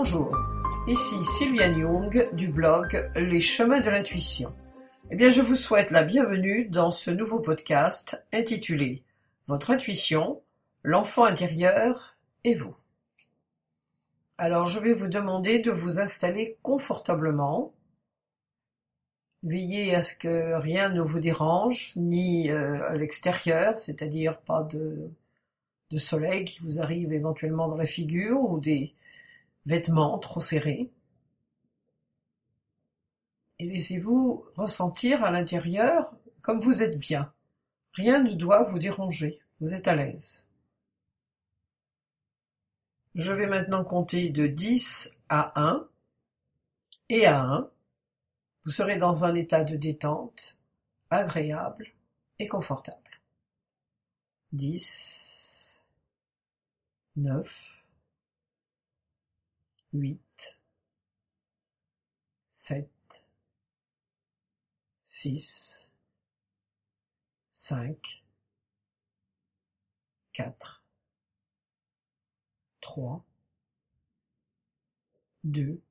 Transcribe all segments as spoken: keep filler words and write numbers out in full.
Bonjour, ici Sylviane Young du blog Les chemins de l'intuition. Eh bien, je vous souhaite la bienvenue dans ce nouveau podcast intitulé Votre intuition, l'enfant intérieur et vous. Alors, je vais vous demander de vous installer confortablement. Veillez à ce que rien ne vous dérange, ni euh, à l'extérieur, c'est-à-dire pas de, de soleil qui vous arrive éventuellement dans la figure ou des vêtements trop serrés. Et laissez-vous ressentir à l'intérieur comme vous êtes bien. Rien ne doit vous déranger, vous êtes à l'aise. Je vais maintenant compter de dix à un, et à un, vous serez dans un état de détente, agréable et confortable. dix, neuf, huit, sept, six, cinq, quatre, trois, deux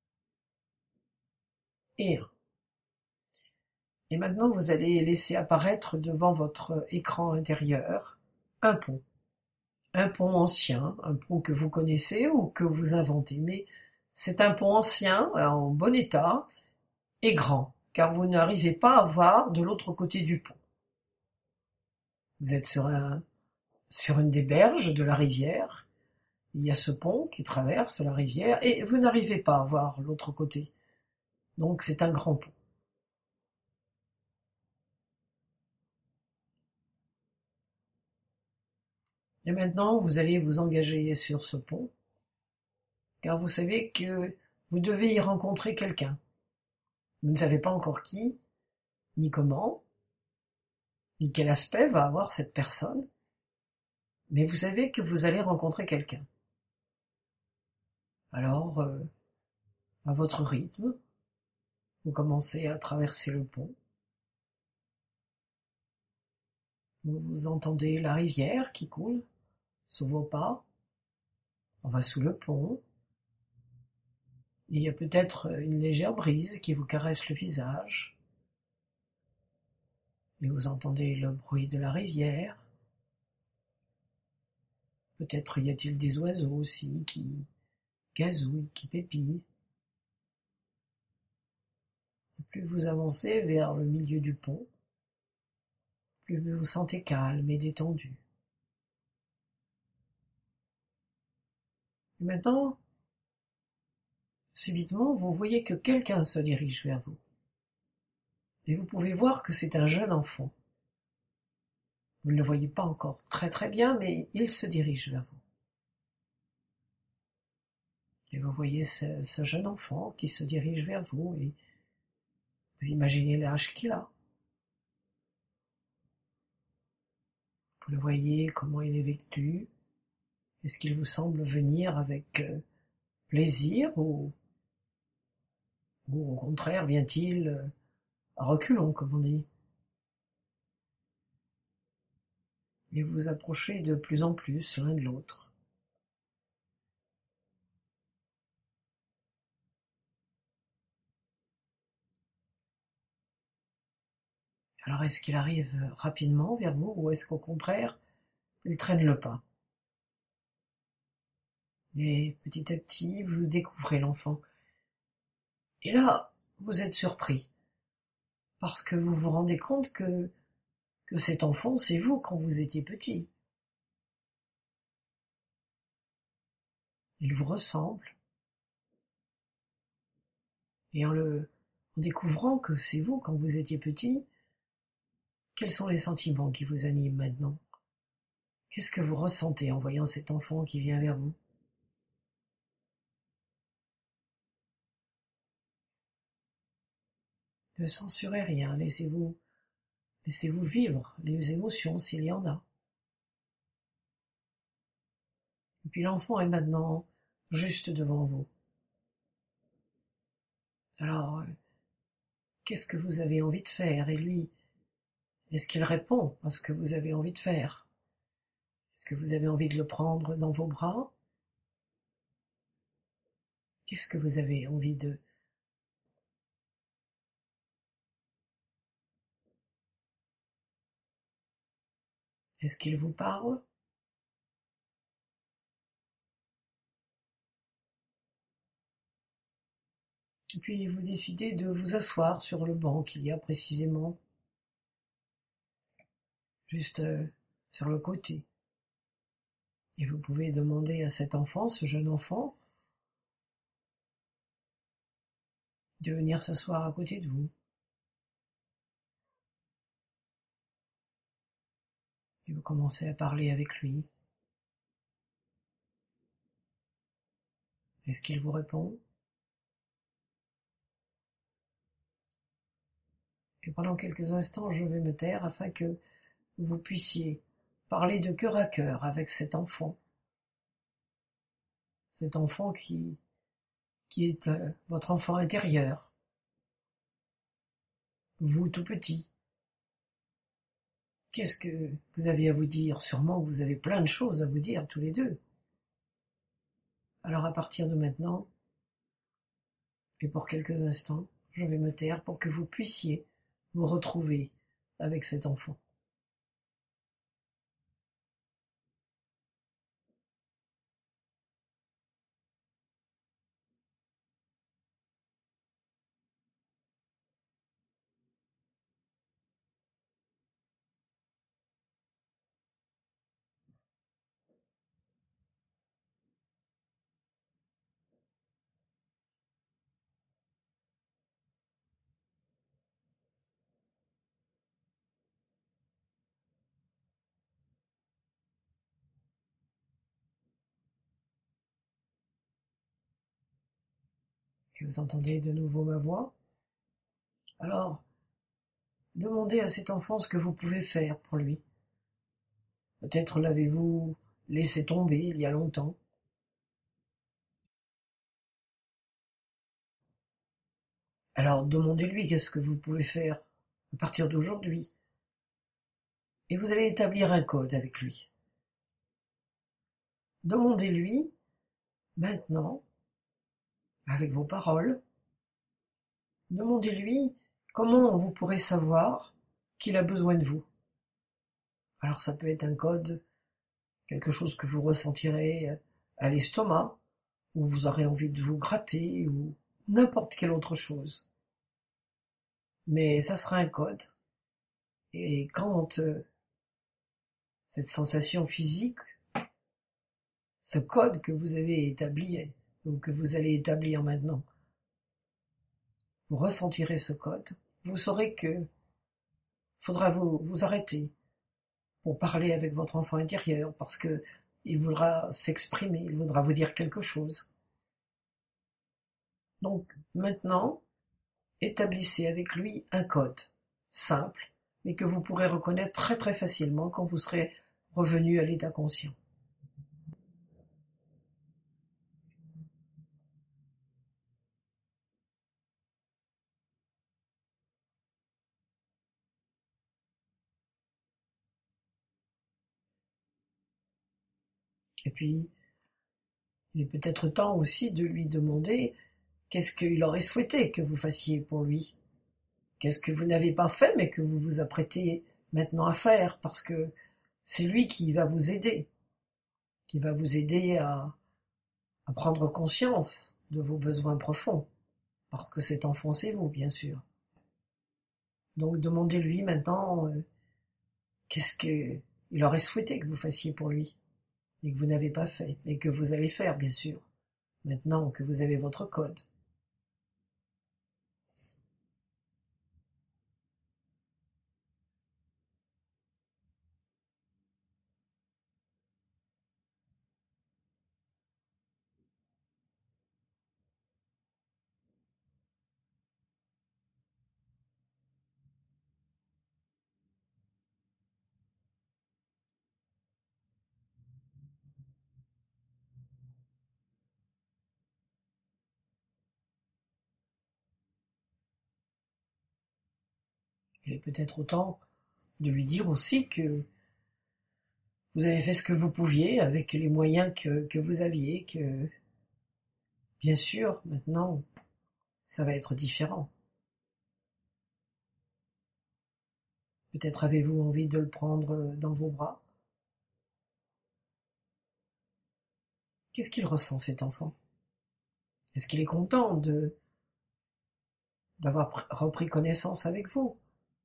et un. Et maintenant, vous allez laisser apparaître devant votre écran intérieur un pont. Un pont ancien, un pont que vous connaissez ou que vous inventez. Mais c'est un pont ancien, en bon état et grand, car vous n'arrivez pas à voir de l'autre côté du pont. Vous êtes sur, un, sur une des berges de la rivière. Il y a ce pont qui traverse la rivière et vous n'arrivez pas à voir l'autre côté. Donc c'est un grand pont. Et maintenant, vous allez vous engager sur ce pont, car vous savez que vous devez y rencontrer quelqu'un. Vous ne savez pas encore qui, ni comment, ni quel aspect va avoir cette personne, mais vous savez que vous allez rencontrer quelqu'un. Alors, euh, à votre rythme, vous commencez à traverser le pont. Vous entendez la rivière qui coule sous vos pas. On va sous le pont. Il y a peut-être une légère brise qui vous caresse le visage. Et vous entendez le bruit de la rivière. Peut-être y a-t-il des oiseaux aussi qui gazouillent, qui pépillent. Et plus vous avancez vers le milieu du pont, plus vous vous sentez calme et détendu. Et maintenant, subitement, vous voyez que quelqu'un se dirige vers vous. Et vous pouvez voir que c'est un jeune enfant. Vous ne le voyez pas encore très très bien, mais il se dirige vers vous. Et vous voyez ce, ce jeune enfant qui se dirige vers vous et vous imaginez l'âge qu'il a. Vous le voyez, comment il est vêtu. Est-ce qu'il vous semble venir avec euh, plaisir ou, ou au contraire vient-il euh, à reculons, comme on dit? Et vous vous approchez de plus en plus l'un de l'autre. Alors est-ce qu'il arrive rapidement vers vous ou est-ce qu'au contraire, il traîne le pas? Et petit à petit, vous découvrez l'enfant. Et là, vous êtes surpris. Parce que vous vous rendez compte que, que cet enfant, c'est vous quand vous étiez petit. Il vous ressemble. Et en le, en découvrant que c'est vous quand vous étiez petit, quels sont les sentiments qui vous animent maintenant? Qu'est-ce que vous ressentez en voyant cet enfant qui vient vers vous? Ne censurez rien, laissez-vous, laissez-vous vivre les émotions s'il y en a. Et puis l'enfant est maintenant juste devant vous. Alors, qu'est-ce que vous avez envie de faire? Et lui, est-ce qu'il répond à ce que vous avez envie de faire? Est-ce que vous avez envie de le prendre dans vos bras? Qu'est-ce que vous avez envie de... Est-ce qu'il vous parle? Et puis vous décidez de vous asseoir sur le banc qu'il y a précisément, juste euh, sur le côté. Et vous pouvez demander à cet enfant, ce jeune enfant, de venir s'asseoir à côté de vous. Et vous commencez à parler avec lui. Est-ce qu'il vous répond? Et pendant quelques instants, je vais me taire afin que vous puissiez parler de cœur à cœur avec cet enfant. Cet enfant qui, qui est euh, votre enfant intérieur. Vous tout petit. Qu'est-ce que vous avez à vous dire? Sûrement que vous avez plein de choses à vous dire tous les deux. Alors à partir de maintenant, et pour quelques instants, je vais me taire pour que vous puissiez vous retrouver avec cet enfant. Et vous entendez de nouveau ma voix? Alors, demandez à cet enfant ce que vous pouvez faire pour lui. Peut-être l'avez-vous laissé tomber il y a longtemps. Alors demandez-lui qu'est-ce que vous pouvez faire à partir d'aujourd'hui. Et vous allez établir un code avec lui. Demandez-lui maintenant, avec vos paroles, demandez-lui comment vous pourrez savoir qu'il a besoin de vous. Alors ça peut être un code, quelque chose que vous ressentirez à l'estomac, ou vous aurez envie de vous gratter, ou n'importe quelle autre chose. Mais ça sera un code. Et quand euh, cette sensation physique, ce code que vous avez établi, ou que vous allez établir maintenant, vous ressentirez ce code, vous saurez que faudra vous, vous arrêter pour parler avec votre enfant intérieur, parce que il voudra s'exprimer, il voudra vous dire quelque chose. Donc maintenant, établissez avec lui un code simple, mais que vous pourrez reconnaître très très facilement quand vous serez revenu à l'état conscient. Et puis, il est peut-être temps aussi de lui demander qu'est-ce qu'il aurait souhaité que vous fassiez pour lui. Qu'est-ce que vous n'avez pas fait, mais que vous vous apprêtez maintenant à faire, parce que c'est lui qui va vous aider, qui va vous aider à, à prendre conscience de vos besoins profonds, parce que cet enfant, c'est vous, bien sûr. Donc demandez-lui maintenant euh, qu'est-ce qu'il aurait souhaité que vous fassiez pour lui, et que vous n'avez pas fait, et que vous allez faire, bien sûr, maintenant que vous avez votre code. Il est peut-être temps de lui dire aussi que vous avez fait ce que vous pouviez avec les moyens que, que vous aviez, que Bien sûr, maintenant, ça va être différent. Peut-être avez-vous envie de le prendre dans vos bras. Qu'est-ce qu'il ressent, cet enfant? Est-ce qu'il est content de d'avoir repris connaissance avec vous?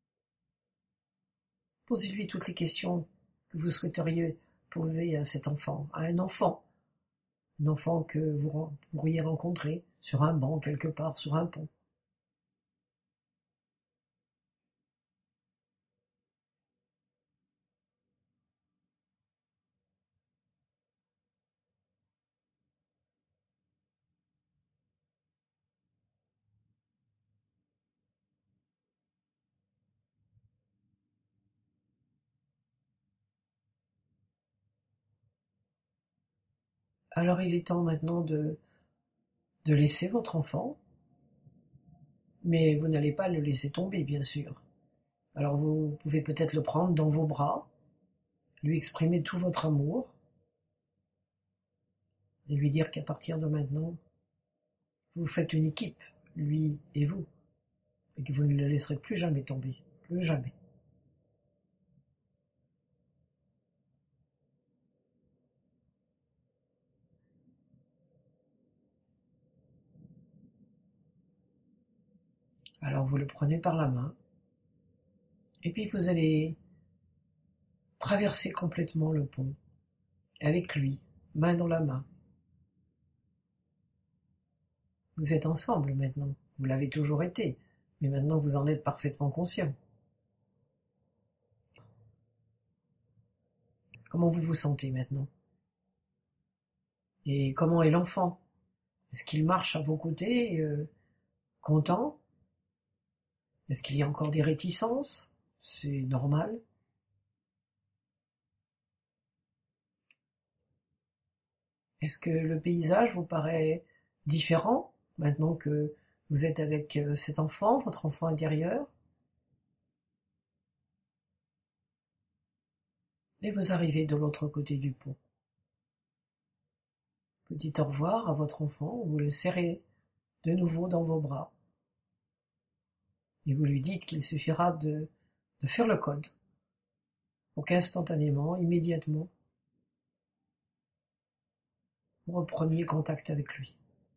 Posez-lui toutes les questions que vous souhaiteriez poser à cet enfant, à un enfant. Un enfant que vous pourriez rencontrer sur un banc quelque part, sur un pont. Alors il est temps maintenant de, de laisser votre enfant, mais vous n'allez pas le laisser tomber, bien sûr. Alors vous pouvez peut-être le prendre dans vos bras, lui exprimer tout votre amour, et lui dire qu'à partir de maintenant, vous faites une équipe, lui et vous, et que vous ne le laisserez plus jamais tomber, plus jamais. Alors vous le prenez par la main, et puis vous allez traverser complètement le pont, avec lui, main dans la main. Vous êtes ensemble maintenant, vous l'avez toujours été, mais maintenant vous en êtes parfaitement conscient. Comment vous vous sentez maintenant? Et comment est l'enfant? Est-ce qu'il marche à vos côtés, euh, content? Est-ce qu'il y a encore des réticences? C'est normal. Est-ce que le paysage vous paraît différent maintenant que vous êtes avec cet enfant, votre enfant intérieur? Et vous arrivez de l'autre côté du pont. Vous dites au revoir à votre enfant, vous le serrez de nouveau dans vos bras. Et vous lui dites qu'il suffira de, de faire le code pour qu'instantanément, immédiatement, vous repreniez contact avec lui.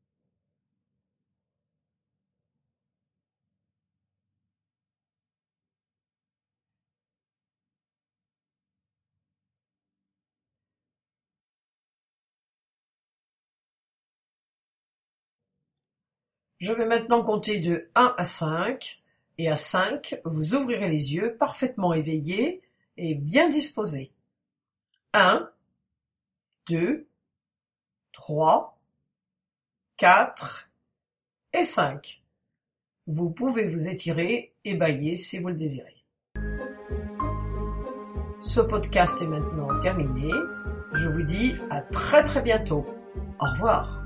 Je vais maintenant compter de un à cinq, et à cinq, vous ouvrirez les yeux parfaitement éveillés et bien disposés. un, deux, trois, quatre et cinq. Vous pouvez vous étirer et bâiller si vous le désirez. Ce podcast est maintenant terminé. Je vous dis à très très bientôt. Au revoir.